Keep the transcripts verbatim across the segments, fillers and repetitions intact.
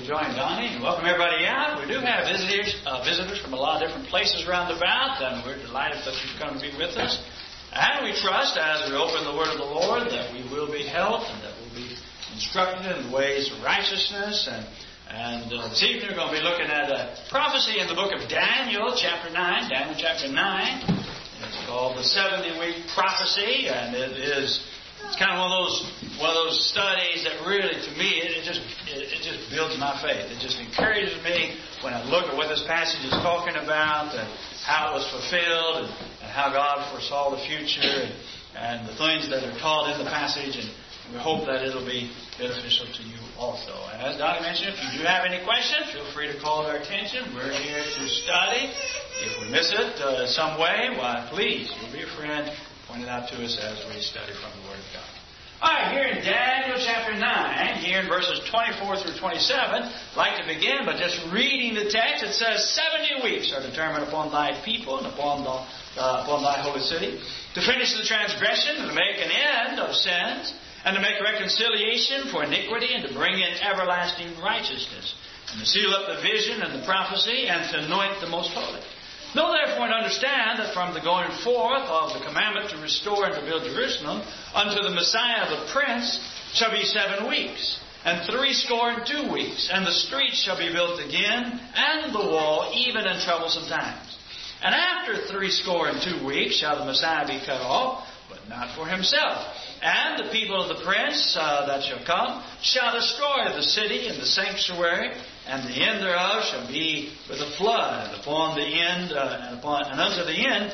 join Donnie, and welcome everybody out. We do have visitors, uh, visitors from a lot of different places round about, and we're delighted that you've come to be with us. And we trust, as we open the Word of the Lord, that we will be helped and that we'll be instructed in the ways of righteousness. And, and uh, this evening we're going to be looking at a prophecy in the book of Daniel, chapter nine. Daniel chapter nine. It's called the seventy-week prophecy, and it is it's kind of one of those one of those studies that really, to me, it, it just it, it just builds my faith. It just encourages me when I look at what this passage is talking about and how it was fulfilled and, and how God foresaw the future and, and the things that are taught in the passage. And we hope that it'll be beneficial to you also. And as Donnie mentioned, if you do have any questions, feel free to call our attention. We're here to study. If we miss it uh, some way, why, please, you'll be a friend. Point it out to us as we study from the Word of God. All right, here in Daniel chapter nine, here in verses twenty-four through twenty-seven, I'd like to begin by just reading the text. It says, seventy weeks are determined upon thy people and upon, the, uh, upon thy holy city, to finish the transgression and to make an end of sins, and to make reconciliation for iniquity, and to bring in everlasting righteousness, and to seal up the vision and the prophecy, and to anoint the most holy. Know therefore and understand that from the going forth of the commandment to restore and to build Jerusalem unto the Messiah the Prince shall be seven weeks, and threescore and two weeks, and the streets shall be built again, and the wall even in troublesome times. And after threescore and two weeks shall the Messiah be cut off, but not for himself. And the people of the Prince uh, that shall come shall destroy the city and the sanctuary, and the end thereof shall be with a flood. And upon the end, uh, and upon and unto the end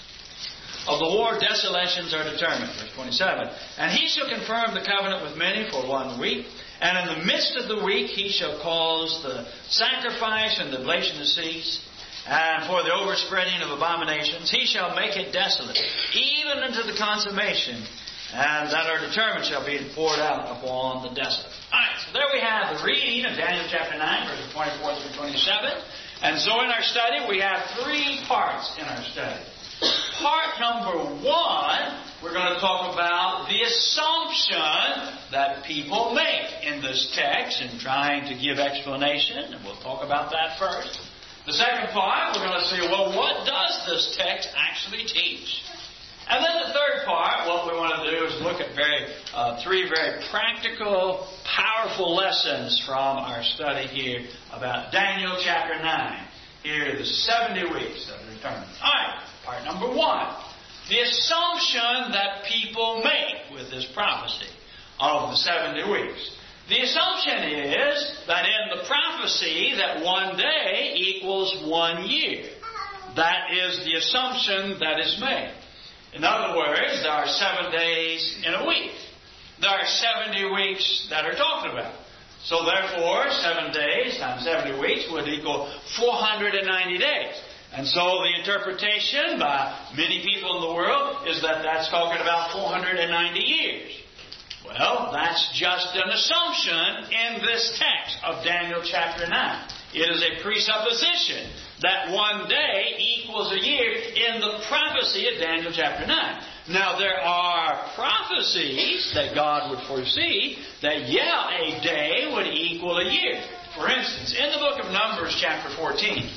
of the war, desolations are determined. Verse twenty-seven. And he shall confirm the covenant with many for one week, and in the midst of the week he shall cause the sacrifice and the oblation to cease. And for the overspreading of abominations, he shall make it desolate, even unto the consummation, and that are determined shall be poured out upon the desolate. All right, so there we have the reading of Daniel chapter nine, verses twenty-four through twenty-seven. And so in our study, we have three parts in our study. Part number one, we're going to talk about the assumption that people make in this text and trying to give explanation. And we'll talk about that first. The second part, we're going to see, well, what does this text actually teach? And then the third part, what we want to do is look at very uh, three very practical, powerful lessons from our study here about Daniel chapter nine. Here, the seventy weeks that are determined. All right, part number one. The assumption that people make with this prophecy of the seventy weeks. The assumption is that in the prophecy that one day equals one year. That is the assumption that is made. In other words, there are seven days in a week. There are seventy weeks that are talked about. So therefore, seven days times seventy weeks would equal four hundred ninety days. And so the interpretation by many people in the world is that that's talking about four hundred ninety years. Well, that's just an assumption in this text of Daniel chapter nine. It is a presupposition that one day equals a year in the prophecy of Daniel chapter nine. Now, there are prophecies that God would foresee that, yeah, a day would equal a year. For instance, in the book of Numbers chapter fourteen,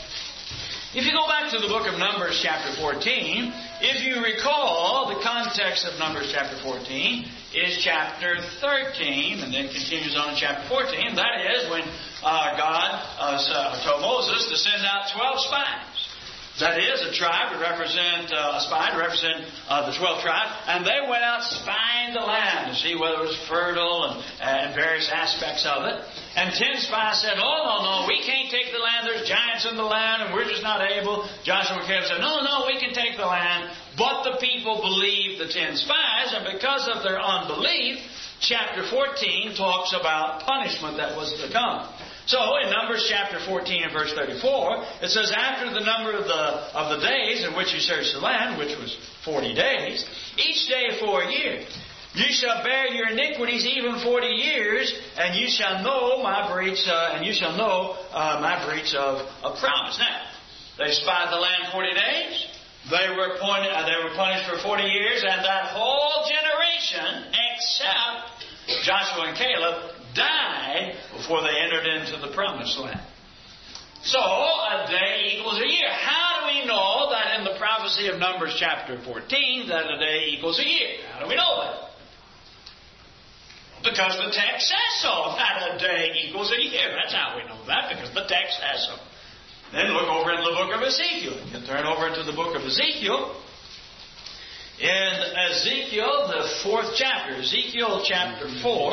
if you go back to the book of Numbers chapter fourteen, if you recall, the context of Numbers chapter fourteen is chapter thirteen, and then continues on in chapter fourteen. That is when uh, God uh, told Moses to send out twelve spies. That is, a tribe to represent, uh, a spy to represent uh, the twelve tribes. And they went out spying the land to see whether it was fertile and, and various aspects of it. And ten spies said, oh, no, no, we can't take the land. There's giants in the land and we're just not able. Joshua and Caleb said, no, no, we can take the land. But the people believed the ten spies, and because of their unbelief, chapter fourteen talks about punishment that was to come. So, in Numbers chapter fourteen and verse thirty-four, it says, after the number of the of the days in which you searched the land, which was forty days, each day for a year, you shall bear your iniquities even forty years, and you shall know my breach, uh, and you shall know uh, my breach of, of promise. Now, they spied the land forty days. They were appointed, uh, they were punished for forty years, and that whole generation, except Joshua and Caleb, died before they entered into the promised land. So, a day equals a year. How do we know that in the prophecy of Numbers chapter fourteen that a day equals a year? How do we know that? Because the text says so, that a day equals a year. That's how we know that, because the text says so. Then look over in the book of Ezekiel. You can turn over into the book of Ezekiel. In Ezekiel, the fourth chapter, Ezekiel chapter four.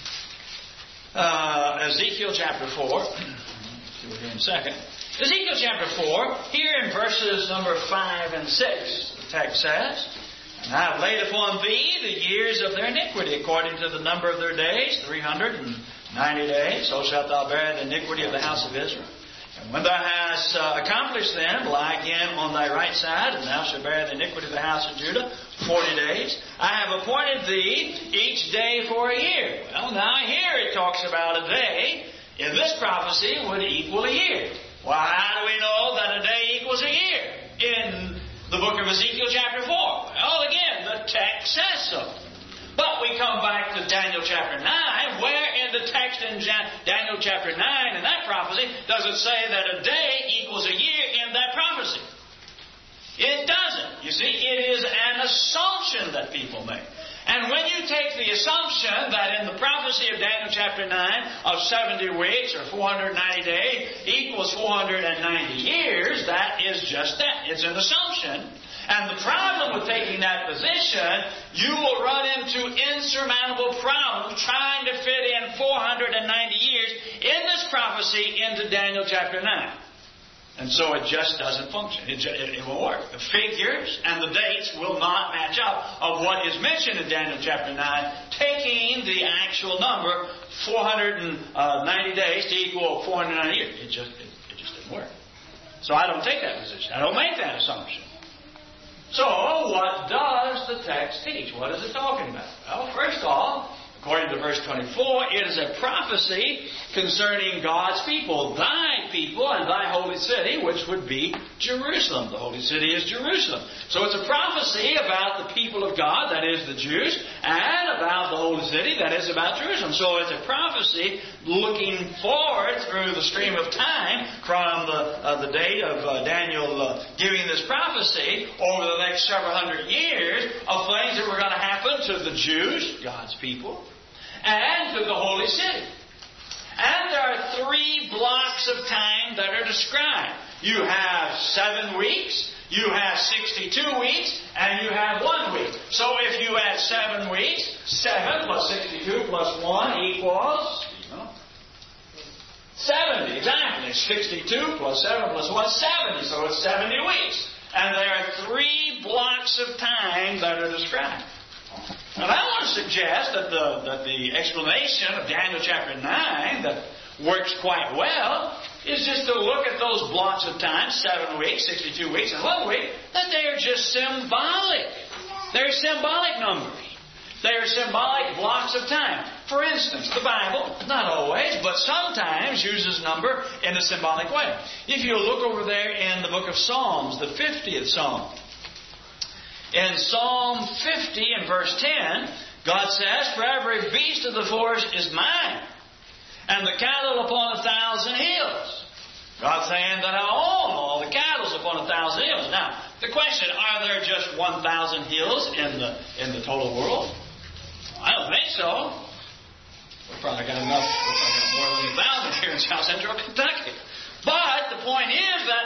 Uh, Ezekiel chapter four. See what here in a second. Ezekiel chapter four, here in verses number five and six, the text says, "And I have laid upon thee the years of their iniquity, according to the number of their days, three hundred and ninety days. So shalt thou bear the iniquity of the house of Israel. And when thou hast uh, accomplished them, lie again on thy right side, and thou shalt bear the iniquity of the house of Judah forty days. I have appointed thee each day for a year." Well, now here it talks about a day in this prophecy would equal a year. Well, how do we know that a day equals a year in the book of Ezekiel chapter four? Well, again, the text says so. But we come back to Daniel chapter nine, where in the text in Daniel chapter nine, in that prophecy, does it say that a day equals a year in that prophecy? It doesn't. You see, it is an assumption that people make. And when you take the assumption that in the prophecy of Daniel chapter nine of seventy weeks or four hundred ninety days equals four hundred ninety years, that is just that. It's an assumption. And the problem with taking that position, you will run into insurmountable problems trying to fit in four hundred ninety years in this prophecy into Daniel chapter nine. And so it just doesn't function. It, just, it, it won't work. The figures and the dates will not match up of what is mentioned in Daniel chapter nine, taking the actual number four hundred ninety days to equal four hundred ninety years. It just, it, it just didn't work. So I don't take that position. I don't make that assumption. So what does the text teach? What is it talking about? Well, first of all, according to verse twenty-four, it is a prophecy concerning God's people, thy people and thy holy city, which would be Jerusalem. The holy city is Jerusalem. So it's a prophecy about the people of God, that is the Jews, and about the holy city, that is about Jerusalem. So it's a prophecy looking forward through the stream of time from the, uh, the date of uh, Daniel uh, giving this prophecy over the next several hundred years of things that were going to happen to the Jews, God's people, and to the holy city. And there are three blocks of time that are described. You have seven weeks, you have sixty-two weeks, and you have one week. So if you add seven weeks, seven plus sixty-two plus one equals you know, seventy. Exactly. sixty-two plus seven plus one, seventy. So it's seventy weeks. And there are three blocks of time that are described. Now, I want to suggest that the, that the explanation of Daniel chapter nine that works quite well is just to look at those blocks of time, seven weeks, sixty-two weeks, and one week, that they are just symbolic. They're symbolic numbers. They are symbolic blocks of time. For instance, the Bible, not always, but sometimes uses number in a symbolic way. If you look over there in the book of Psalms, the fiftieth Psalm, in Psalm fifty and verse ten, God says, "For every beast of the forest is mine, and the cattle upon a thousand hills." God's saying that I own all the cattle upon a thousand hills. Now, the question, are there just one thousand hills in the in the total world? I don't think so. We've probably got enough, we've probably got more than a thousand here in South Central Kentucky. But the point is that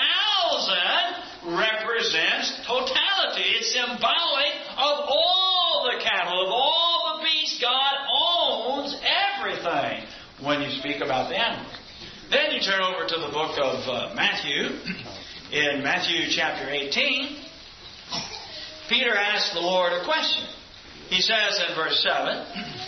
thousand represents totality. It's symbolic of all the cattle, of all the beasts. God owns everything when you speak about the animals. Then you turn over to the book of uh, Matthew. In Matthew chapter eighteen, Peter asks the Lord a question. He says in verse seven,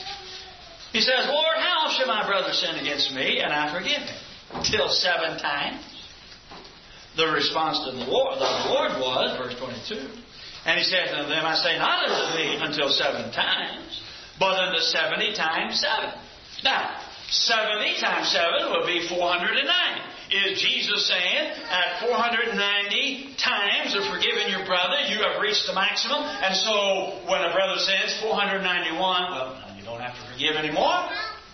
he says, "Lord, how shall my brother sin against me and I forgive him? Till seven times?" The response to the Lord, the Lord was, verse twenty-two, "And he said unto them, I say not unto thee until seven times, but unto seventy times seven." Now, seventy times seven would be four hundred ninety. Is Jesus saying at four hundred ninety times of forgiving your brother, you have reached the maximum? And so when a brother sins four hundred ninety-one, well, you don't have to forgive anymore?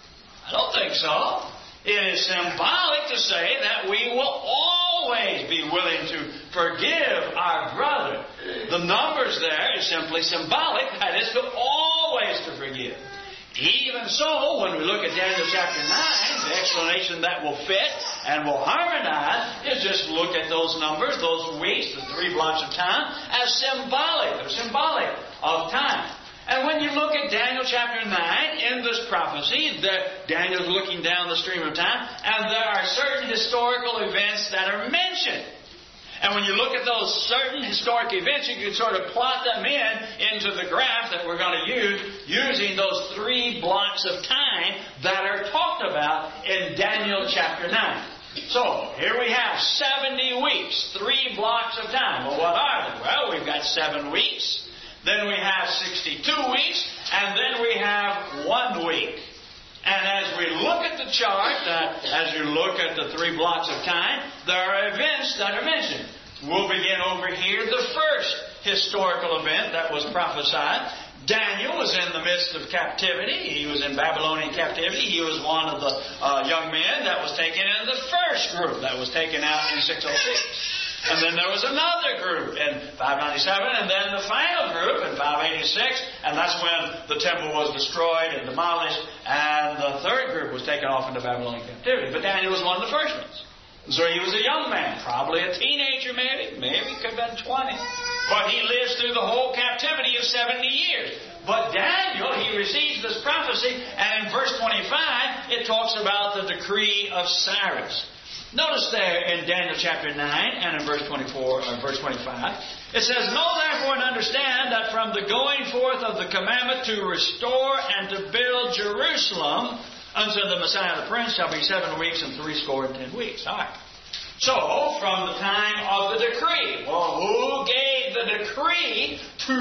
I don't think so. It is symbolic to say that we will always be willing to forgive our brother. The numbers there is simply symbolic. That is, to always to forgive. Even so, when we look at Daniel chapter nine, the explanation that will fit and will harmonize is just look at those numbers, those weeks, the three blocks of time, as symbolic. They're symbolic of time. And when you look at Daniel chapter nine, in this prophecy, that Daniel's looking down the stream of time, and there are certain historical events that are mentioned. And when you look at those certain historic events, you can sort of plot them in into the graph that we're going to use, using those three blocks of time that are talked about in Daniel chapter nine. So, here we have seventy weeks, three blocks of time. Well, what are they? Well, we've got seven weeks. Then we have sixty-two weeks, and then we have one week. And as we look at the chart, uh, as you look at the three blocks of time, there are events that are mentioned. We'll begin over here, the first historical event that was prophesied. Daniel was in the midst of captivity. He was in Babylonian captivity. He was one of the uh, young men that was taken in the first group that was taken out in six oh six. And then there was another group in five ninety-seven, and then the final group in five eighty-six, and that's when the temple was destroyed and demolished, and the third group was taken off into Babylonian captivity. But Daniel was one of the first ones. So he was a young man, probably a teenager maybe, maybe could have been twenty. But he lives through the whole captivity of seventy years. But Daniel, he receives this prophecy, and in verse twenty-five, it talks about the decree of Cyrus. Notice there in Daniel chapter nine and in verse twenty-four, or verse twenty-five, it says, "Know therefore and understand that from the going forth of the commandment to restore and to build Jerusalem unto the Messiah the Prince shall be seven weeks and three score and ten weeks." All right. So, from the time of the decree. Well, who gave the decree to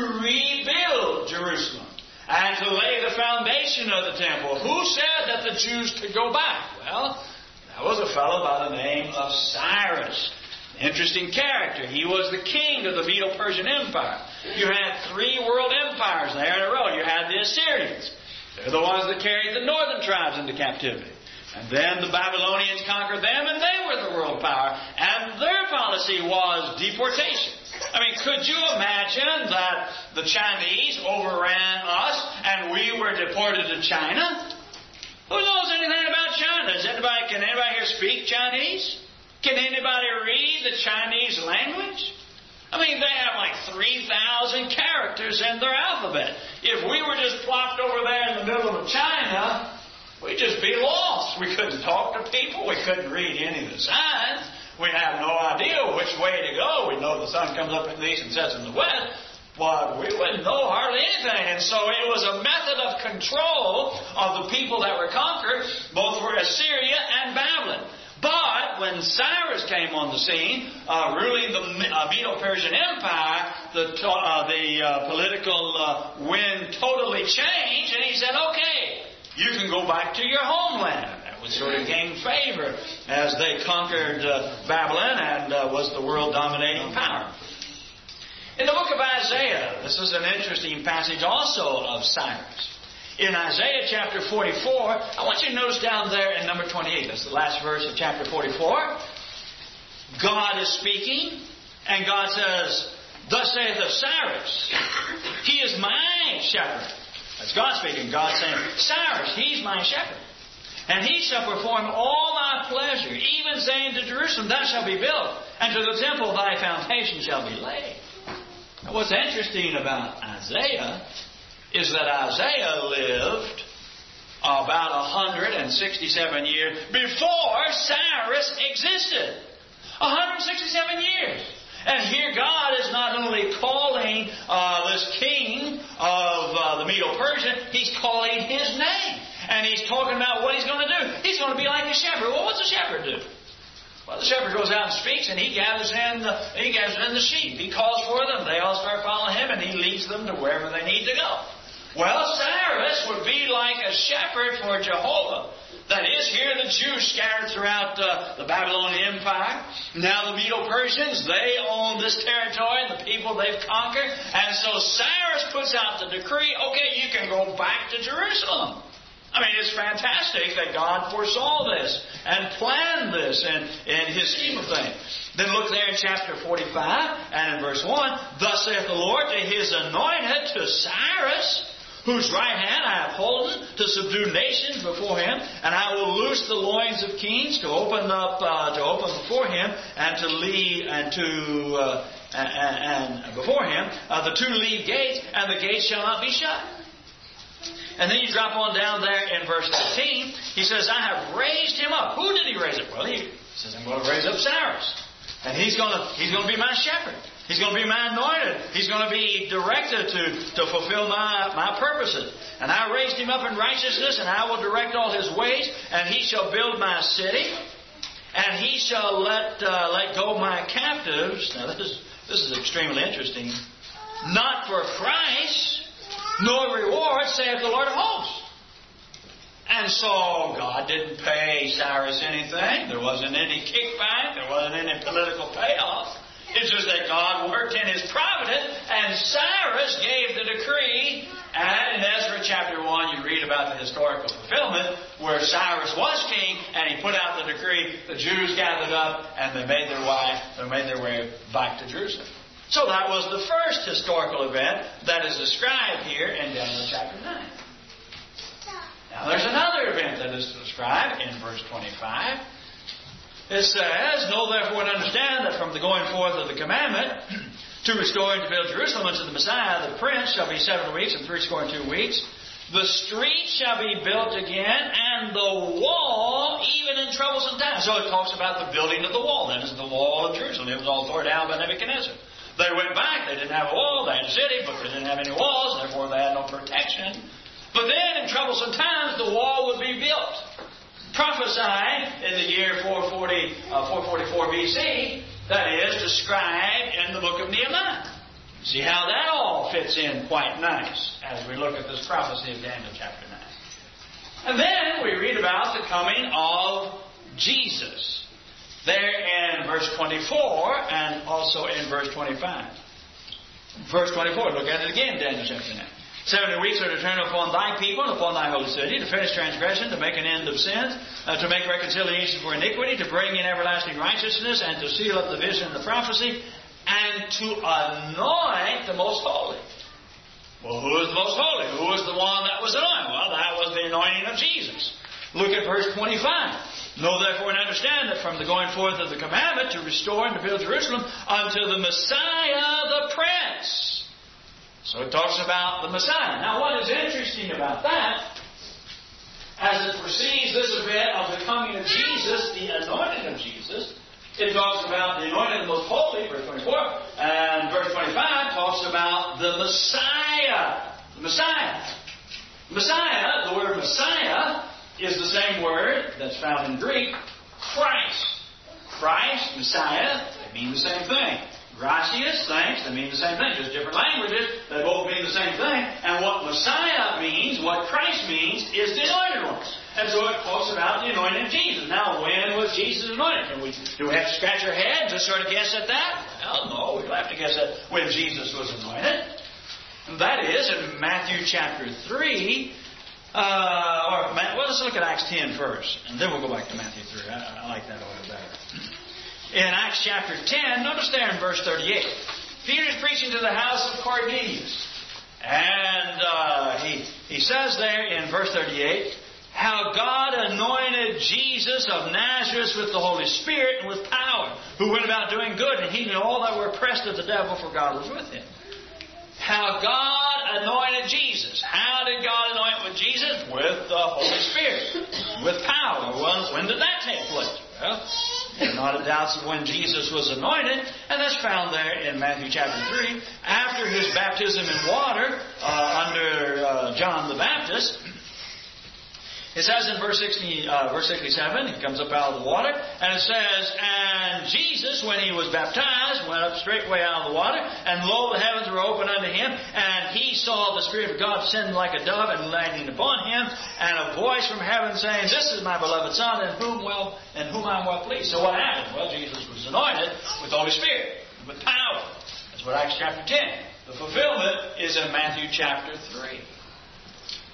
rebuild Jerusalem and to lay the foundation of the temple? Who said that the Jews could go back? Well, that was a fellow by the name of Cyrus. Interesting character. He was the king of the Medo-Persian Empire. You had three world empires there in a row. You had the Assyrians. They're the ones that carried the northern tribes into captivity. And then the Babylonians conquered them, and they were the world power. And their policy was deportation. I mean, could you imagine that the Chinese overran us and we were deported to China? Who knows anything about China? Does anybody, can anybody here speak Chinese? Can anybody read the Chinese language? I mean, they have like three thousand characters in their alphabet. If we were just plopped over there in the middle of China, we'd just be lost. We couldn't talk to people. We couldn't read any of the signs. We'd have no idea which way to go. We'd know the sun comes up in the east and sets in the west. But we wouldn't know hardly anything. And so it was a method of control of the people that were conquered, both for Assyria and Babylon. But when Cyrus came on the scene, uh, ruling the uh, Medo-Persian Empire, the, uh, the uh, political uh, wind totally changed, and he said, okay, you can go back to your homeland. That would sort of gain favor as they conquered uh, Babylon and uh, was the world dominating power. In the book of Isaiah, this is an interesting passage also of Cyrus. In Isaiah chapter forty-four, I want you to notice down there in number twenty-eight, that's the last verse of chapter forty-four. God is speaking, and God says, "Thus saith of Cyrus, he is my shepherd." That's God speaking. God saying, "Cyrus, he's my shepherd. And he shall perform all thy pleasure, even saying to Jerusalem, thou shalt be built, and to the temple thy foundation shall be laid." Now, what's interesting about Isaiah is that Isaiah lived about one hundred sixty-seven years before Cyrus existed. one hundred sixty-seven years. And here God is not only calling uh, this king of uh, the Medo-Persian, he's calling his name. And he's talking about what he's going to do. He's going to be like a shepherd. Well, what's a shepherd do? Well, the shepherd goes out and speaks, and he gathers in the he gathers in the sheep. He calls for them. They all start following him, and he leads them to wherever they need to go. Well, Cyrus would be like a shepherd for Jehovah. That is, here the Jews scattered throughout uh, the Babylonian Empire. Now the Medo-Persians, they own this territory, the people they've conquered. And so Cyrus puts out the decree, okay, you can go back to Jerusalem. I mean, it's fantastic that God foresaw this and planned this in, in His scheme of things. Then look there in chapter forty-five and in verse one. Thus saith the Lord to His anointed, to Cyrus, whose right hand I have holden, to subdue nations before him, and I will loose the loins of kings, to open up, uh, to open before him, and to lead, and to uh, and, and before him uh, the two lead gates, and the gates shall not be shut. And then you drop on down there in verse fifteen. He says, I have raised him up. Who did He raise up? Well, He says, I'm going to raise up Cyrus, and he's going to he's going to be my shepherd. He's going to be my anointed. He's going to be directed to, to fulfill my, my purposes. And I raised him up in righteousness, and I will direct all his ways, and he shall build my city, and he shall let uh, let go my captives. Now, this is, this is extremely interesting. Not for price, nor reward, saith the Lord of hosts. And so God didn't pay Cyrus anything. There wasn't any kickback. There wasn't any political payoff. It's just that God worked in His providence, and Cyrus gave the decree. And in Ezra chapter one, you read about the historical fulfillment where Cyrus was king, and he put out the decree. The Jews gathered up, and they made their way, they made their way back to Jerusalem. So that was the first historical event that is described here in Daniel chapter nine. Now there's another event that is described in verse twenty-five. It says, Know therefore and understand that from the going forth of the commandment to restore and to build Jerusalem unto the Messiah, the Prince, shall be seven weeks and threescore and two weeks. The street shall be built again, and the wall even in troublesome times. So it talks about the building of the wall. That is the wall of Jerusalem. It was all torn down by Nebuchadnezzar. They went back. They didn't have a wall. They had a city, but they didn't have any walls. Therefore, they had no protection. But then, in troublesome times, the wall would be built. Prophesying in the year four forty, uh, four forty-four B C, that is described in the book of Nehemiah. See how that all fits in quite nice as we look at this prophecy of Daniel chapter nine. And then we read about the coming of Jesus. There in verse twenty-four and also in verse twenty-five. Verse twenty-four, look at it again, Daniel chapter nine. Seventy weeks are to turn upon thy people and upon thy holy city, to finish transgression, to make an end of sins, uh, to make reconciliation for iniquity, to bring in everlasting righteousness, and to seal up the vision and the prophecy, and to anoint the most holy. Well, who is the most holy? Who was the one that was anointed? Well, that was the anointing of Jesus. Look at verse twenty-five. Know therefore and understand that from the going forth of the commandment to restore and to build Jerusalem unto the Messiah the Prince. So it talks about the Messiah. Now what is interesting about that, as it precedes this event of the coming of Jesus, the anointing of Jesus, it talks about the anointing of the most holy, verse twenty-four, and verse twenty-five talks about the Messiah. The Messiah. Messiah, the word Messiah, is the same word that's found in Greek, Christ. Christ, Messiah, they mean the same thing. Gracias, thanks, they mean the same thing. Just different languages, they both mean the same thing. And what Messiah means, what Christ means, is the anointed one. And so it talks about the anointing of Jesus. Now, when was Jesus anointed? Can we, do we have to scratch our head and just sort of guess at that? Well, no, we don't have to guess at when Jesus was anointed. And that is in Matthew chapter three. Uh, or, well, let's look at Acts ten first, and then we'll go back to Matthew three. I, I like that a little better. In Acts chapter ten, notice there in verse thirty-eight, Peter's preaching to the house of Cornelius. And uh, he, he says there in verse thirty-eight, how God anointed Jesus of Nazareth with the Holy Spirit and with power, who went about doing good and healing all that were oppressed of the devil, for God was with him. How God anointed Jesus. How did God anoint with Jesus? With the Holy Spirit. With power. Well, when did that take place? Well, there are not a doubt of when Jesus was anointed, and that's found there in Matthew chapter three. After his baptism in water uh, under uh, John the Baptist, it says in verse sixty, uh, verse sixty-seven, he comes up out of the water, and it says, and Jesus, when he was baptized, went up straightway out of the water, and lo, the heavens were opened unto him, and he saw the Spirit of God descending like a dove and landing upon him, and a voice from heaven saying, this is my beloved Son, in whom well, in whom I am well pleased. So what happened? Well, Jesus was anointed with the Holy Spirit, with power. That's what Acts chapter ten. The fulfillment is in Matthew chapter three.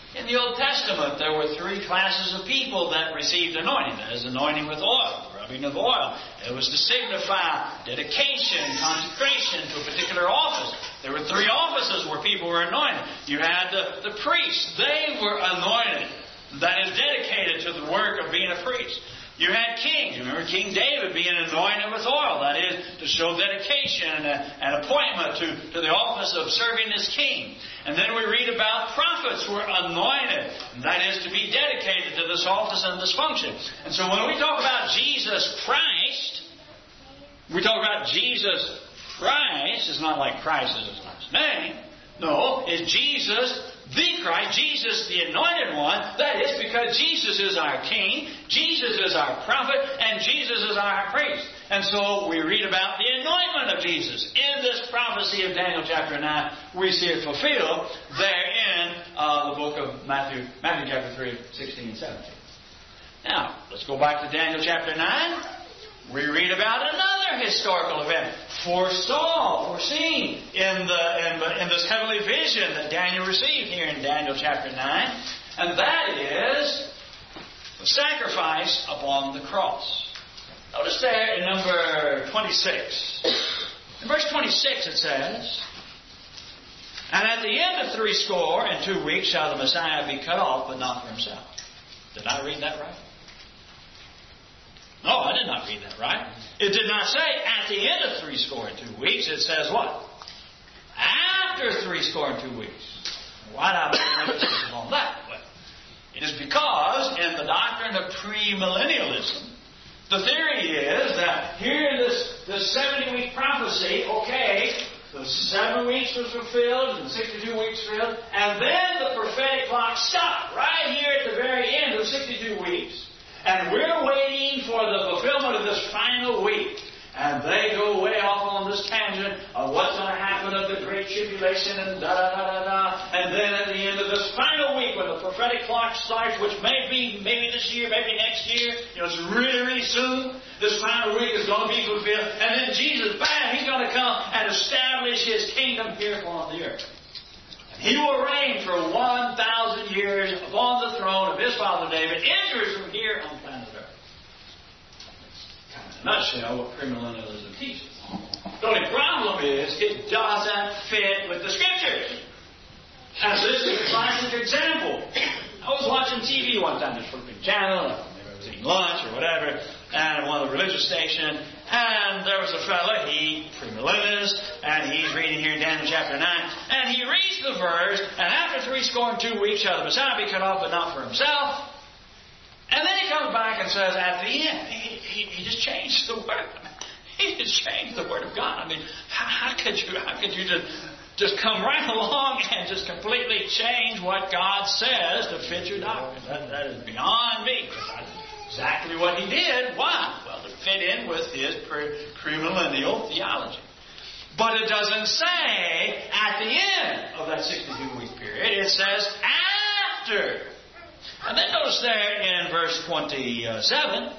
In the Old Testament, there were three classes of people that received anointing. That is, anointing with oil, rubbing of oil. It was to signify dedication, consecration to a particular office. There were three offices where people were anointed. You had the, the priests. They were anointed. That is dedicated to the work of being a priest. You had kings. You remember King David being anointed with oil. That is to show dedication and an appointment to, to the office of serving as king. And then we read about prophets who were anointed. That is to be dedicated to this office and this function. And so when we talk about Jesus Christ, we talk about Jesus Christ. It's not like Christ is his last name. No, it's Jesus the Christ, Jesus the Anointed One. That is because Jesus is our King, Jesus is our prophet, and Jesus is our priest. And so we read about the anointment of Jesus. In this prophecy of Daniel chapter nine, we see it fulfilled there in uh, the book of Matthew, Matthew chapter three, sixteen and seventeen. Now, let's go back to Daniel chapter nine. We read about another historical event foresaw, foreseen in the, in the in this heavenly vision that Daniel received here in Daniel chapter nine, and that is the sacrifice upon the cross. Notice there in number twenty-six. In verse twenty-six it says, "And at the end of three score and two weeks shall the Messiah be cut off, but not for himself." Did I read that right? No, I did not read that right. It did not say at the end of three score and two weeks. It says what? After three score and two weeks. Why did I make an emphasis on that? Well, it is because in the doctrine of premillennialism, the theory is that here in this, this seventy-week prophecy, okay, the seven weeks was fulfilled, and the sixty-two weeks fulfilled, and then the prophetic clock stopped right here at the very end of sixty-two weeks. And we're waiting for the fulfillment of this final week. And they go way off on this tangent of what's going to happen of the great tribulation and da-da-da-da-da. And then at the end of this final week when the prophetic clock starts, which may be maybe this year, maybe next year, you know, it's really, really soon, this final week is going to be fulfilled. And then Jesus, bam, He's going to come and establish His kingdom here upon the earth. He will reign for one thousand years upon the throne of His father David in Jerusalem here on planet Earth. Kind of in a nutshell what premillennialism teaches. The only problem is it doesn't fit with the Scriptures. And this is a classic example. I was watching T V one time, just flipping channel, maybe I was eating lunch or whatever, and one of the religious stations, and there was a fella, he premillennialist, and he's reading here in Daniel chapter nine, and he reads the verse, and after three score and two weeks shall the Messiah be cut off, but not for himself. And then he comes back and says, at the end, he, he, he just changed the word. He just changed the word of God. I mean, how, how could you, how could you just, just come right along and just completely change what God says to fit your doctrine? That, that is beyond me. That's exactly what he did. Why? Well, to fit in with his pre- premillennial theology. But it doesn't say at the end of that sixty-two week period. It says after. And then notice there in verse twenty-seven,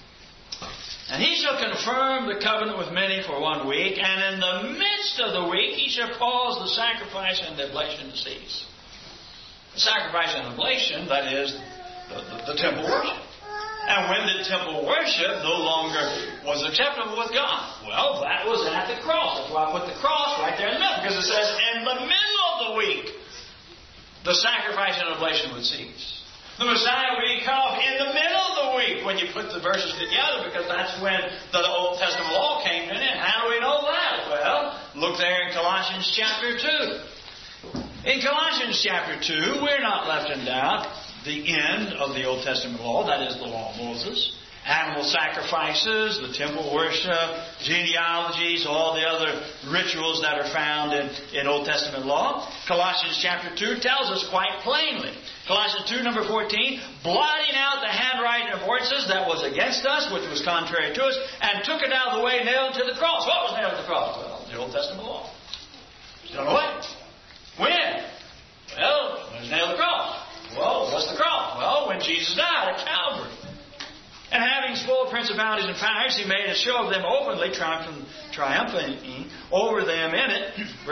"And he shall confirm the covenant with many for one week, and in the midst of the week he shall cause the sacrifice and the oblation to cease." The sacrifice and oblation, that is the, the, the temple worship. And when the temple worship no longer was acceptable with God? Well, that was at the cross. That's why I put the cross right there in the middle. Because it says, in the middle of the week, the sacrifice and oblation would cease. The Messiah would be cut off in the middle of the week when you put the verses together, because that's when the Old Testament law came in. And how do we know that? Well, look there in Colossians chapter two. In Colossians chapter two, we're not left in doubt. The end of the Old Testament law, that is the law of Moses, animal sacrifices, the temple worship, genealogies, all the other rituals that are found in, in Old Testament law. Colossians chapter two tells us quite plainly. Colossians two, number fourteen, "blotting out the handwriting of ordinances that was against us, which was contrary to us, and took it out of the way, nailed to the cross." What was nailed to the cross? Well, the Old Testament law. Still away. When? Well, when it was nailed to the cross. Well, what's the cross? Well, when Jesus died at Calvary. "And having spoiled principalities and powers, he made a show of them openly, triumphing over them in it." Verse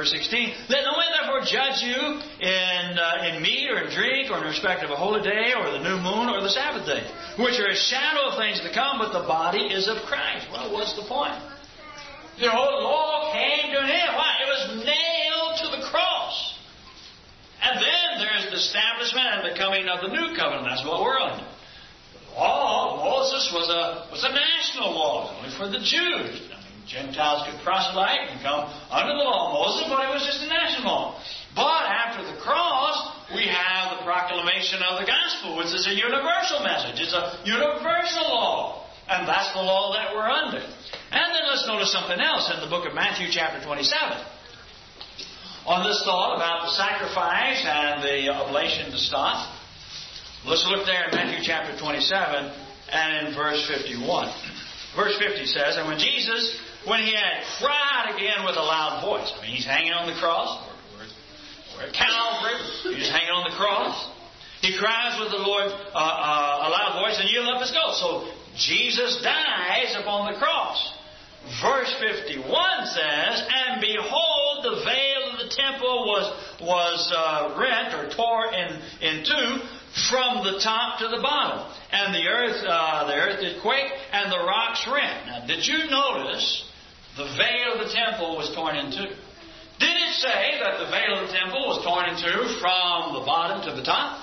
verse sixteen, let no man therefore judge you in uh, in meat or in drink or in respect of a holy day or the new moon or the Sabbath day, which are a shadow of things to come, but the body is of Christ. Well, what's the point? The whole law came to an end. Why? It was nailed to the cross. And then there's the establishment and the coming of the new covenant. That's what we're under. The law of Moses was a was a national law, only for the Jews. Gentiles could proselyte and come under the law of Moses, but it was just a national law. But after the cross, we have the proclamation of the gospel, which is a universal message. It's a universal law. And that's the law that we're under. And then let's notice something else in the book of Matthew chapter twenty-seven. On this thought about the sacrifice and the oblation to stop, let's look there in Matthew chapter twenty-seven and in verse fifty-one. Verse fifty says, and when Jesus, when he had cried again with a loud voice, I mean, he's hanging on the cross. We're, we're, we're at Calvary. He's hanging on the cross. He cries with the Lord uh, uh, a loud voice and yield up his ghost. So Jesus dies upon the cross. Verse fifty-one says, and behold, the veil of the temple was was uh, rent or tore in, in two from the top to the bottom. And the earth, uh, the earth did quake, and the rocks rent. Now, did you notice the veil of the temple was torn in two? Did it say that the veil of the temple was torn in two from the bottom to the top?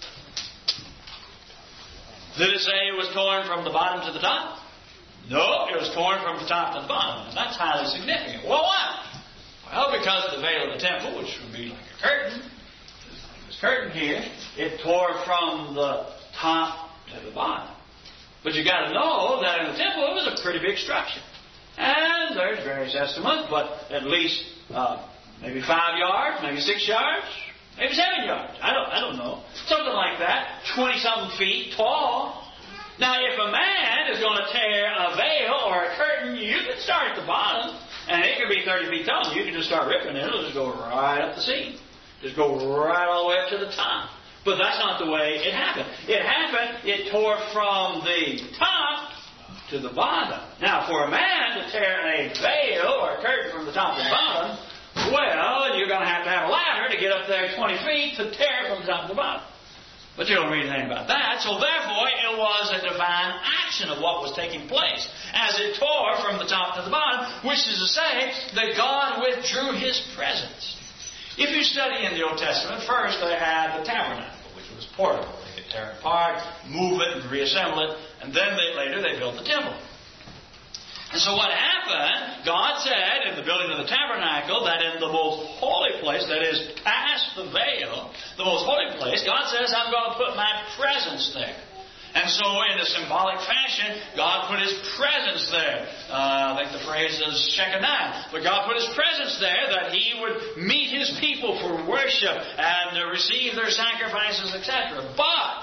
Did it say it was torn from the bottom to the top? No, it was torn from the top to the bottom. And that's highly significant. Well, why? Well, because the veil of the temple, which would be like a curtain, this curtain here, it tore from the top to the bottom. But you got to know that in the temple it was a pretty big structure. And there's various estimates, but at least uh, maybe five yards, maybe six yards, maybe seven yards. I don't, I don't know. Something like that. Twenty-something feet tall. Now, if a man is going to tear a veil or a curtain, you can start at the bottom, and it could be thirty feet tall. You can just start ripping it. It'll just go right up the seam. Just go right all the way up to the top. But that's not the way it happened. It happened, it tore from the top to the bottom. Now, for a man to tear a veil or a curtain from the top to the bottom, well, you're going to have to have a ladder to get up there twenty feet to tear from the top to the bottom. But you don't read anything about that. So therefore, it was a divine action of what was taking place as it tore from the top to the bottom, which is to say that God withdrew His presence. If you study in the Old Testament, first they had the tabernacle, which was portable. They could tear it apart, move it, and reassemble it, and then they, later they built the temple. And so what happened, God said in the building of the tabernacle that in the most holy place, that is past the veil, the most holy place, God says, I'm going to put my presence there. And so in a symbolic fashion, God put His presence there. Uh, I think the phrase is Shekinah. But God put His presence there that He would meet His people for worship and uh, receive their sacrifices, et cetera. But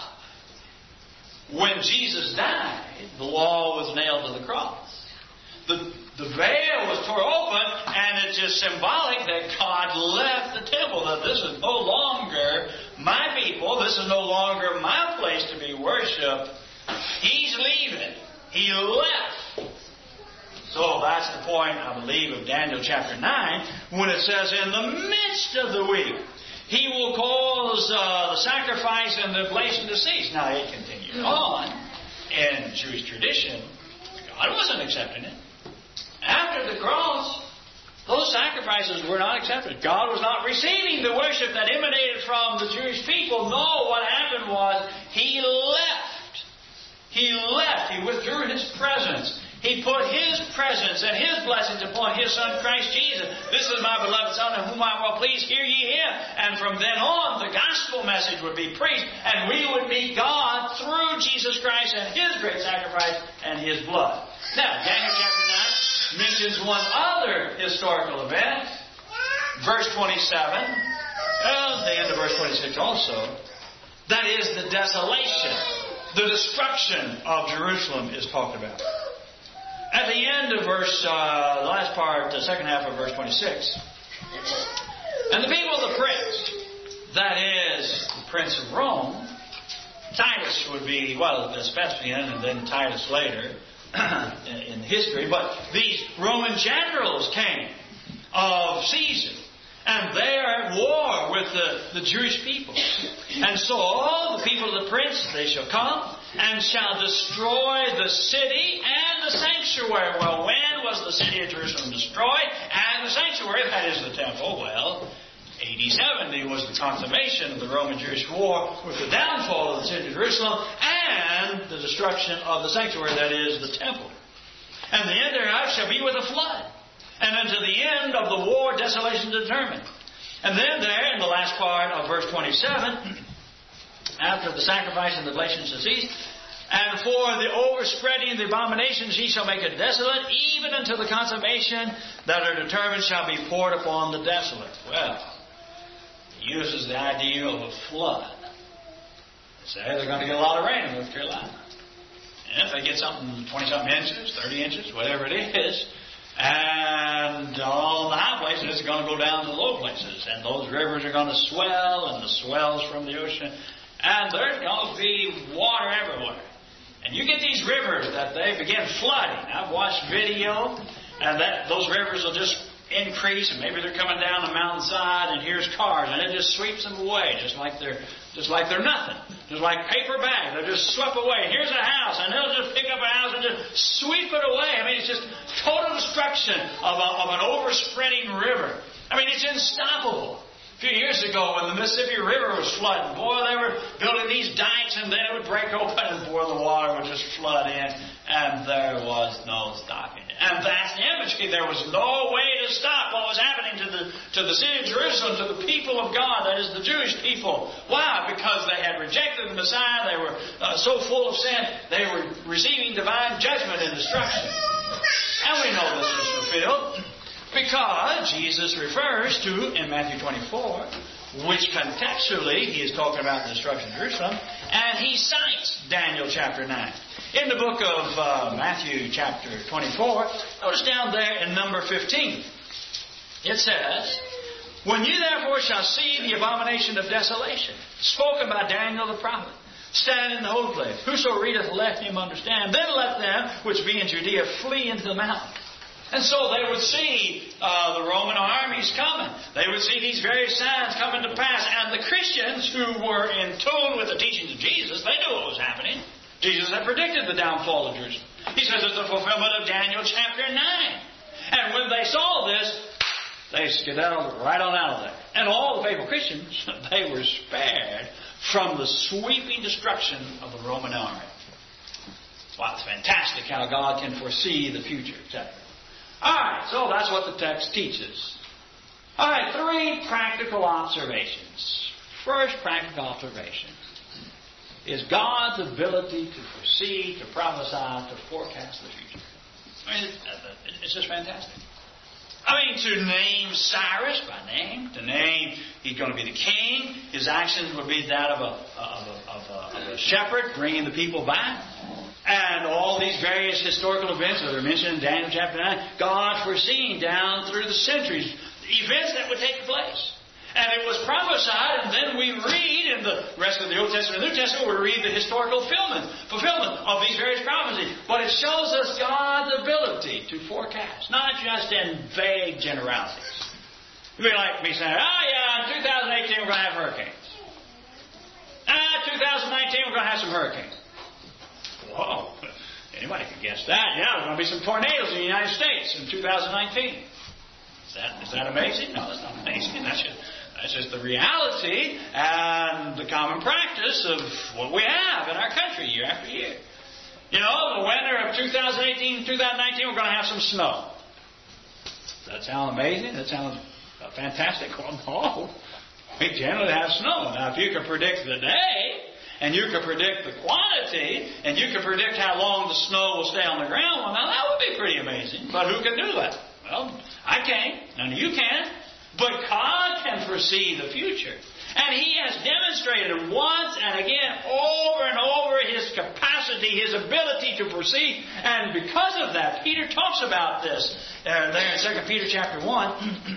when Jesus died, the law was nailed to the cross. The, the veil was torn open, and it's just symbolic that God left the temple, that this is no longer my people, this is no longer my place to be worshipped. He's leaving. He left. So that's the point, I believe, of Daniel chapter nine, when it says, in the midst of the week, He will cause uh, the sacrifice and the oblation to cease. Now, it continued on in Jewish tradition. God wasn't accepting it. After the cross, those sacrifices were not accepted. God was not receiving the worship that emanated from the Jewish people. No, what happened was He left. He left. He withdrew His presence. He put His presence and His blessings upon His Son, Christ Jesus. This is my beloved Son, in whom I will please, hear ye Him. And from then on, the gospel message would be preached, and we would meet God through Jesus Christ and His great sacrifice and His blood. Now, Daniel chapter nine mentions one other historical event. Verse twenty-seven, and the end of verse twenty-six also. That is the desolation, the destruction of Jerusalem is talked about. At the end of verse, uh, the last part, the second half of verse twenty-six. And the people of the prince, that is, the prince of Rome, Titus would be, well, Vespasian and then Titus later, in history, but these Roman generals came of Caesar, at war with the, the Jewish people. And so all the people of the prince, they shall come and shall destroy the city and the sanctuary. Well, when was the city of Jerusalem destroyed and the sanctuary? That is the temple. Well, A D seventy was the consummation of the Roman-Jewish war with the downfall of the city of Jerusalem and the destruction of the sanctuary, that is, the temple. And the end thereof shall be with a flood. And unto the end of the war, desolation determined. And then there, in the last part of verse twenty-seven, after the sacrifice and the oblation shall cease, and for the overspreading of the abominations ye shall make it desolate, even until the consummation that are determined shall be poured upon the desolate. Well, he uses the idea of a flood. They say they're going to get a lot of rain in North Carolina. And if they get something twenty-something inches, thirty inches, whatever it is, and all the high places, it's going to go down to the low places. And those rivers are going to swell, and the swells from the ocean. And there's going to be water everywhere. And you get these rivers that they begin flooding. I've watched video, and that those rivers will just increase, and maybe they're coming down the mountainside, and here's cars, and it just sweeps them away, just like they're just like they're nothing, just like paper bags. They're just swept away. Here's a house, and they'll just pick up a house and just sweep it away. I mean, it's just total destruction of, a, of an overspreading river. I mean, it's unstoppable. A few years ago, when the Mississippi River was flooding, boy, they were building these dikes, and then it would break open, and boy, the water would just flood in, and there was no stopping it. And that's the imagery. There was no way to stop what was happening to the to the city of Jerusalem, to the people of God, that is, the Jewish people. Why? Because they had rejected the Messiah. They were uh, so full of sin, they were receiving divine judgment and destruction. And we know this was fulfilled, because Jesus refers to, in Matthew twenty-four, which contextually he is talking about the destruction of Jerusalem, and he cites Daniel chapter nine. In the book of uh, Matthew chapter twenty-four, notice down there in number fifteen, it says, when you therefore shall see the abomination of desolation, spoken by Daniel the prophet, stand in the holy place, whoso readeth, let him understand. Then let them which be in Judea flee into the mountains. And so they would see uh, the Roman armies coming. They would see these various signs coming to pass. And the Christians who were in tune with the teachings of Jesus, they knew what was happening. Jesus had predicted the downfall of Jerusalem. He says it's the fulfillment of Daniel chapter nine. And when they saw this, they skedaddled right on out of there. And all the faithful Christians, they were spared from the sweeping destruction of the Roman army. Wow, it's fantastic how God can foresee the future, et cetera. All right, so that's what the text teaches. All right, three practical observations. First practical observation is God's ability to foresee, to prophesy, to forecast the future. I mean, it's just fantastic. I mean, to name Cyrus by name, to name he's going to be the king, his actions would be that of a, of a, of a, of a shepherd bringing the people back. And all these various historical events that are mentioned in Daniel chapter nine, God foreseeing down through the centuries events that would take place. And it was prophesied, and then we read in the rest of the Old Testament and New Testament, we read the historical fulfillment, fulfillment of these various prophecies. But it shows us God's ability to forecast, not just in vague generalities. It'd be like me saying, oh yeah, in two thousand eighteen we're going to have hurricanes. Ah, two thousand nineteen we're going to have some hurricanes. Whoa, anybody could guess that. Yeah, there's going to be some tornadoes in the United States in two thousand nineteen. Is that, is that amazing? No, it's not amazing. That's just, that's just the reality and the common practice of what we have in our country year after year. You know, the winter of two thousand eighteen, two thousand nineteen, we're going to have some snow. Does that sound amazing? That sounds fantastic. Well, no. We generally have snow. Now, if you can predict the day, and you can predict the quantity, and you can predict how long the snow will stay on the ground, well, now that would be pretty amazing. But who can do that? Well, I can't. None of you can. But God can foresee the future. And He has demonstrated once and again, over and over, His capacity, His ability to foresee. And because of that, Peter talks about this uh, there in Second Peter chapter one.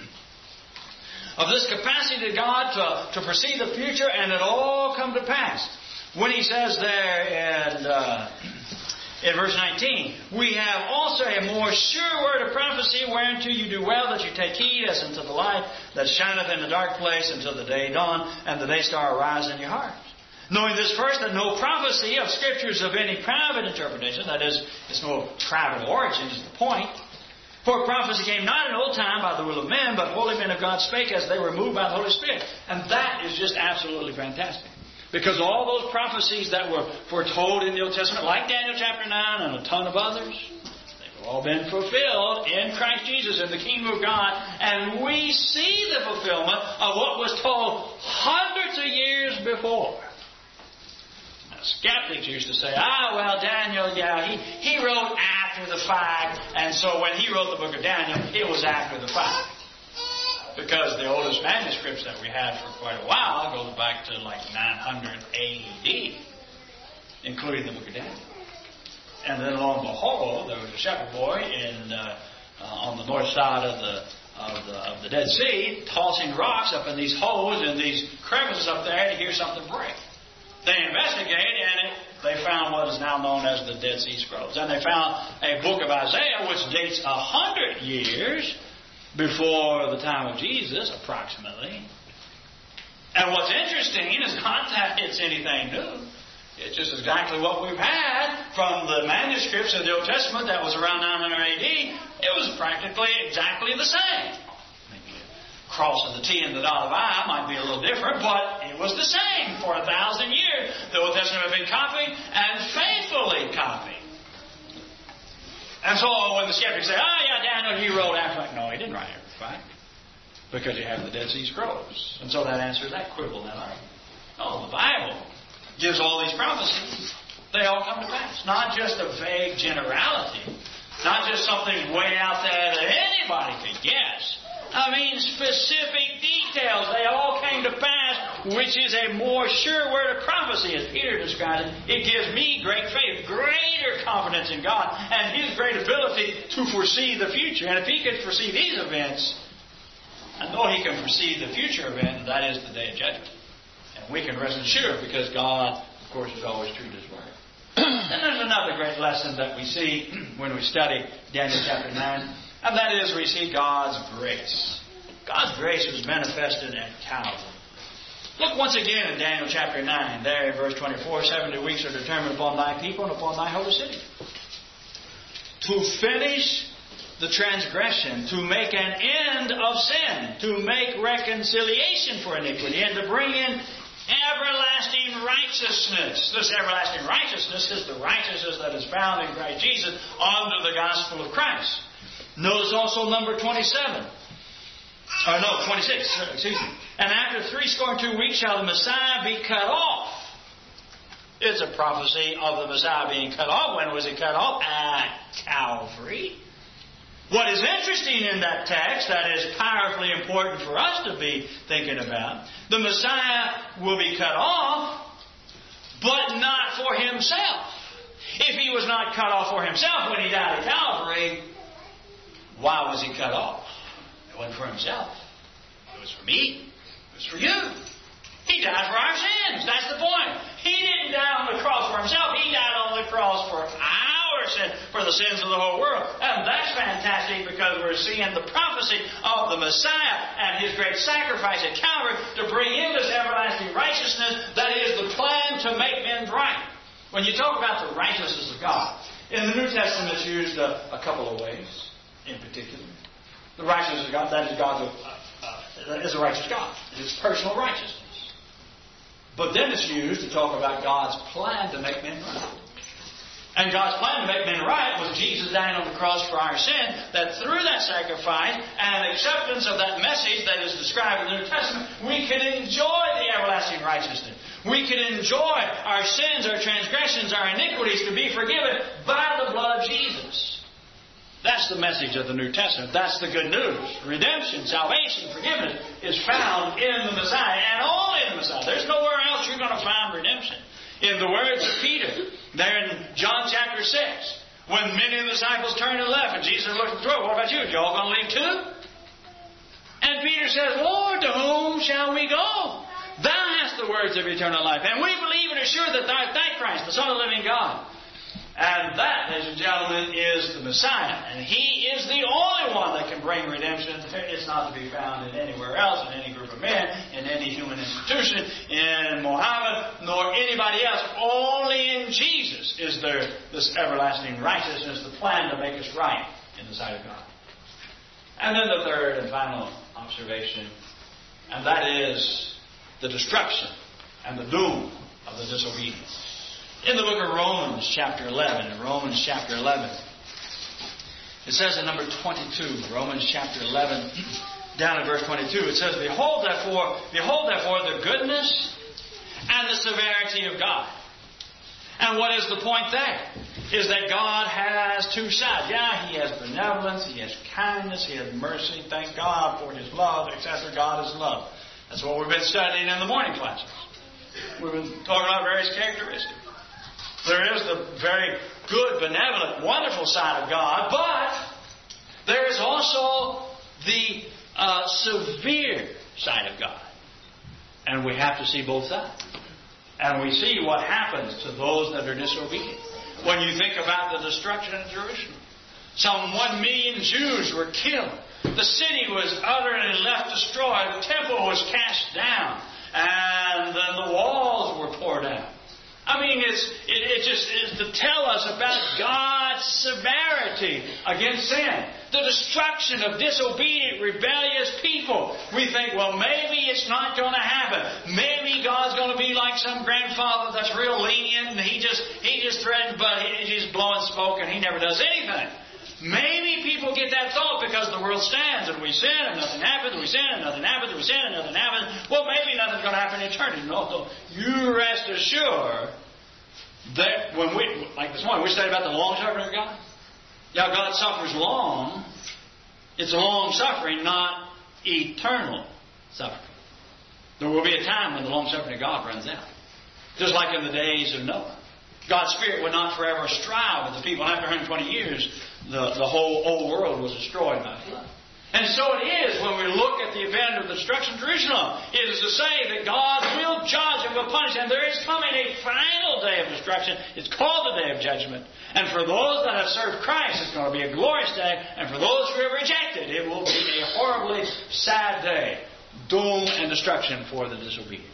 Of this capacity of God to, to foresee the future, and it all come to pass. When he says there in, uh, In verse nineteen, we have also a more sure word of prophecy, whereunto you do well that you take heed as unto the light that shineth in the dark place until the day dawn and the day star arise in your hearts. Knowing this first, that no prophecy of Scriptures of any private interpretation, that is, it's no private origin is the point. For prophecy came not in old time by the will of men, but holy men of God spake as they were moved by the Holy Spirit. And that is just absolutely fantastic. Because all those prophecies that were foretold in the Old Testament, like Daniel chapter nine and a ton of others, they've all been fulfilled in Christ Jesus in the kingdom of God. And we see the fulfillment of what was told hundreds of years before. Now, skeptics used to say, ah, well, Daniel, yeah, he, he wrote after the fact. And so when he wrote the book of Daniel, it was after the fact. Because the oldest manuscripts that we had for quite a while goes back to like nine hundred A D, including the book of Daniel. And then lo and behold, there was a shepherd boy in uh, uh, on the north side of the of the of the Dead Sea, tossing rocks up in these holes and these crevices up there to hear something break. They investigated, and it, they found what is now known as the Dead Sea Scrolls. And they found a book of Isaiah which dates a hundred years before the time of Jesus, approximately. And what's interesting is not that it's anything new. It's just exactly what we've had from the manuscripts of the Old Testament that was around nine hundred A D. It was practically exactly the same. Maybe the cross of the T and the dot of I might be a little different, but it was the same for a thousand years. The Old Testament had been copied and faithfully copied. And so when the skeptics say, oh yeah, Daniel, he wrote after that. No, he didn't write after the fact. Because you have the Dead Sea Scrolls. And so that answers that quibble, that argument. Oh, the Bible gives all these prophecies. They all come to pass. Not just a vague generality. Not just something way out there that anybody could guess. I mean specific details. They all came to pass, which is a more sure word of prophecy, as Peter described it. It gives me great faith, greater confidence in God, and His great ability to foresee the future. And if He could foresee these events, I know He can foresee the future event, and that is the day of judgment. And we can rest assured, because God, of course, is always true to His word. And there's another great lesson that we see when we study Daniel chapter nine. And that is, we see God's grace. God's grace was manifested at Calvary. Look once again in Daniel chapter nine, there in verse twenty-four. Seventy weeks are determined upon thy people and upon thy holy city, to finish the transgression, to make an end of sin, to make reconciliation for iniquity, and to bring in everlasting righteousness. This everlasting righteousness is the righteousness that is found in Christ Jesus under the gospel of Christ. Notice also number twenty-seven. Or no, twenty-six, excuse me. And after three score and two weeks shall the Messiah be cut off. It's a prophecy of the Messiah being cut off. When was He cut off? At Calvary. What is interesting in that text, that is powerfully important for us to be thinking about, the Messiah will be cut off, but not for Himself. If He was not cut off for Himself when He died at Calvary, why was He cut off? It wasn't for Himself. It was for me. It was for you. He died for our sins. That's the point. He didn't die on the cross for Himself. He died on the cross for our sin, for the sins of the whole world. And that's fantastic, because we're seeing the prophecy of the Messiah and His great sacrifice at Calvary to bring in this everlasting righteousness that is the plan to make men right. When you talk about the righteousness of God, in the New Testament it's used a, a couple of ways. In particular, the righteousness of God, that is God's, uh, uh, that is a righteous God. It is personal righteousness. But then it's used to talk about God's plan to make men right. And God's plan to make men right was Jesus dying on the cross for our sin, that through that sacrifice and acceptance of that message that is described in the New Testament, we can enjoy the everlasting righteousness. We can enjoy our sins, our transgressions, our iniquities to be forgiven by the blood of Jesus. That's the message of the New Testament. That's the good news. Redemption, salvation, forgiveness is found in the Messiah, and only in the Messiah. There's nowhere else you're going to find redemption. In the words of Peter, there in John chapter six, when many of the disciples turned and left, and Jesus looked at the door, what about you? You all going to leave too? And Peter says, Lord, to whom shall we go? Thou hast the words of eternal life. And we believe and are sure that thou art Christ, the Son of the living God. And that, ladies and gentlemen, is the Messiah. And He is the only one that can bring redemption. It's not to be found in anywhere else, in any group of men, in any human institution, in Muhammad, nor anybody else. Only in Jesus is there this everlasting righteousness, the plan to make us right in the sight of God. And then the third and final observation, and that is the destruction and the doom of the disobedient. In the book of Romans, chapter eleven, in Romans chapter eleven, it says in number twenty-two, Romans chapter eleven, down in verse twenty-two, it says, Behold therefore, behold therefore the goodness and the severity of God. And what is the point there? Is that God has two sides. Yeah, He has benevolence, He has kindness, He has mercy. Thank God for His love, et cetera. God is love. That's what we've been studying in the morning classes. We've been talking about various characteristics. There is the very good, benevolent, wonderful side of God, but there is also the uh, severe side of God. And we have to see both sides. And we see what happens to those that are disobedient. When you think about the destruction of Jerusalem, some one million Jews were killed. The city was utterly left destroyed. The temple was cast down. And then the walls were torn down. I mean, it's it, it just is to tell us about God's severity against sin. The destruction of disobedient, rebellious people. We think, well, maybe it's not going to happen. Maybe God's going to be like some grandfather that's real lenient and he just he just threatens, but he's just blowing smoke and he never does anything. Maybe people get that thought because the world stands and we sin and nothing happens, we sin and nothing happens, we sin and nothing happens. Well, maybe nothing's going to happen in eternity. No, you rest assured that when we, like this morning, we studied about the long suffering of God. Yeah, God suffers long. It's long suffering, not eternal suffering. There will be a time when the long suffering of God runs out. Just like in the days of Noah. God's Spirit would not forever strive with the people. After one hundred twenty years, the, the whole old world was destroyed by flood. And so it is when we look at the event of the destruction of Jerusalem. It is to say that God will judge and will punish. And there is coming a final day of destruction. It's called the day of judgment. And for those that have served Christ, it's going to be a glorious day. And for those who have rejected, it will be a horribly sad day. Doom and destruction for the disobedient.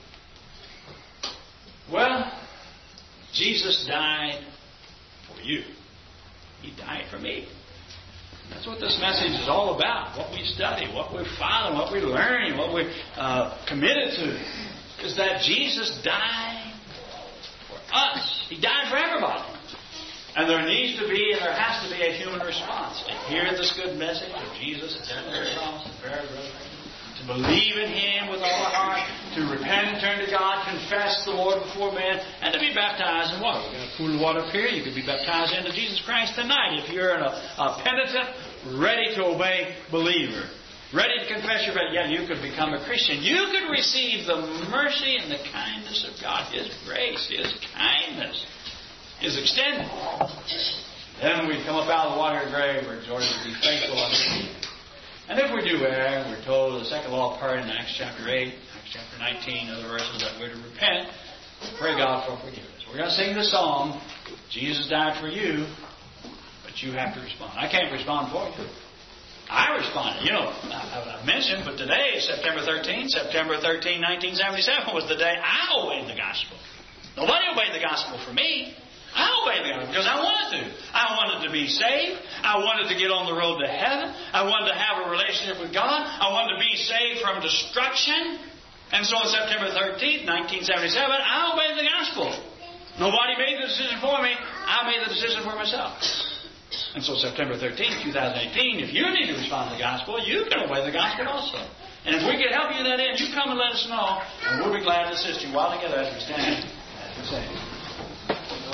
Well, Jesus died for you. He died for me. That's what this message is all about. What we study, what we follow, what we learn, what we're uh, committed to. Is that Jesus died for us. He died for everybody. And there needs to be, and there has to be a human response to hear this good message of Jesus' death on the cross and burial and resurrection. To believe in Him with all our heart, to repent and turn to God, confess the Lord before men, and to be baptized in water. We've got a pool of water up here. You could be baptized into Jesus Christ tonight if you're a, a penitent, ready to obey believer. Ready to confess your faith. Yeah, you could become a Christian. You could receive the mercy and the kindness of God. His grace, His kindness is extended. Then we come up out of the watery grave. We're exhorted to be faithful unto Him. And if we do err, we're told the second law of pardon in Acts chapter eight, Acts chapter nineteen, other verses, that we're to repent, pray God for forgiveness. We're going to sing the song, Jesus died for you, but you have to respond. I can't respond for you. I responded. You know, I, I mentioned, but today is September thirteenth. September thirteenth, nineteen seventy-seven was the day I obeyed the gospel. Nobody obeyed the gospel for me. I obeyed the gospel because I wanted to. I wanted to be saved. I wanted to get on the road to heaven. I wanted to have a relationship with God. I wanted to be saved from destruction. And so on September thirteenth, nineteen seventy-seven, I obeyed the gospel. Nobody made the decision for me. I made the decision for myself. And so September thirteenth, twenty eighteen, if you need to respond to the gospel, you can obey the gospel also. And if we can help you in that end, you come and let us know. And we'll be glad to assist you while together as we stand and sing.